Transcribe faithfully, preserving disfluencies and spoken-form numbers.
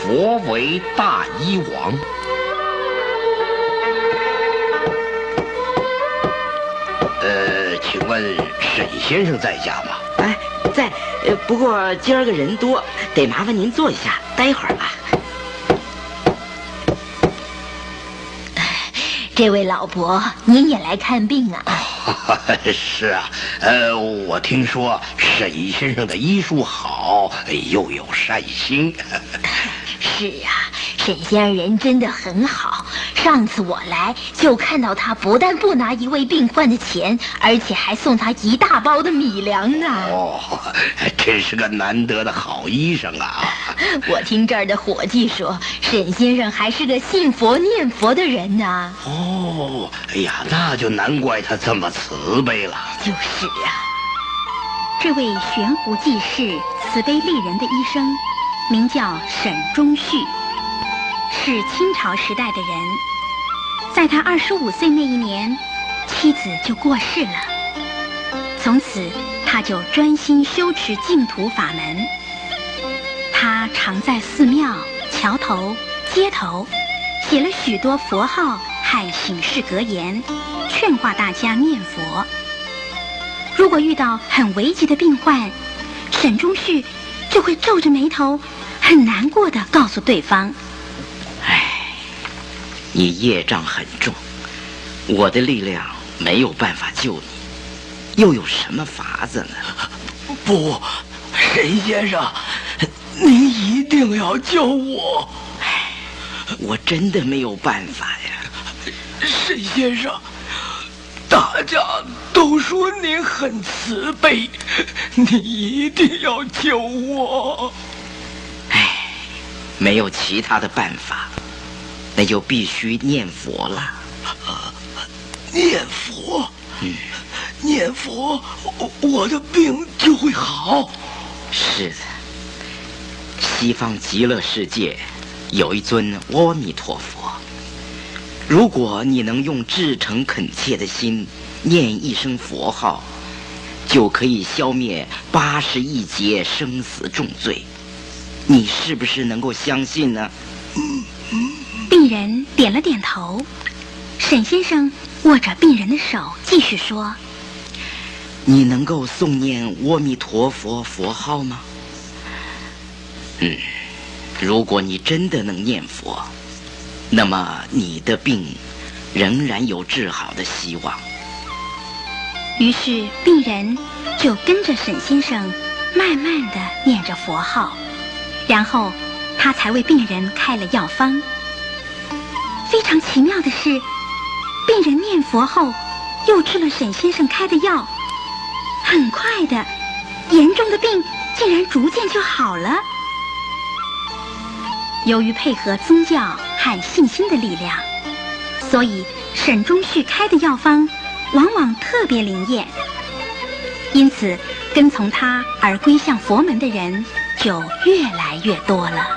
佛为大医王。呃，请问沈先生在家吗？ 哎，在。呃，不过今儿个人多，得麻烦您坐一下，待会儿吧。 这位老伯，您也来看病啊？ 是啊，呃，我听说沈先生的医术好，又有善心。 是啊，沈先生人真的很好。上次我来就看到他不但不拿一位病患的钱，而且还送他一大包的米粮呢。 哦，真是个难得的好医生啊！ 我听这儿的伙计说，沈先生还是个信佛念佛的人呢。 哦，哎呀，那就难怪他这么慈悲了。 就是啊。 这位悬壶济世、慈悲利人的医生，名叫沈忠旭，是清朝时代的人。在他二十五岁那一年，妻子就过世了。从此，他就专心修持净土法门。他常在寺庙、桥头、街头写了许多佛号和醒世格言，劝化大家念佛。如果遇到很危急的病患，沈忠旭就会皱着眉头，很难过地告诉对方： 哎，你业障很重，我的力量没有办法救你，又有什么法子呢？ 不，沈先生，您一定要救我。 哎，我真的没有办法呀。 沈先生，大家都说您很慈悲，你一定要救我。 哎，没有其他的办法，那就必须念佛了。 啊、念佛， 嗯， 念佛，我的病就会好。 是的，西方极乐世界有一尊阿弥陀佛，如果你能用至诚恳切的心念一声佛号，就可以消灭八十亿劫生死重罪。你是不是能够相信呢？ 病人点了点头。沈先生握着病人的手，继续说： 你能够诵念阿弥陀佛佛号吗？嗯，如果你真的能念佛，那么你的病仍然有治好的希望。 于是病人就跟着沈先生慢慢地念着佛号，然后他才为病人开了药方。非常奇妙的是，病人念佛后又吃了沈先生开的药，很快的，严重的病竟然逐渐就好了。由于配合宗教和信心的力量，所以沈忠旭开的药方往往特别灵验，因此跟从他而归向佛门的人就越来越多了。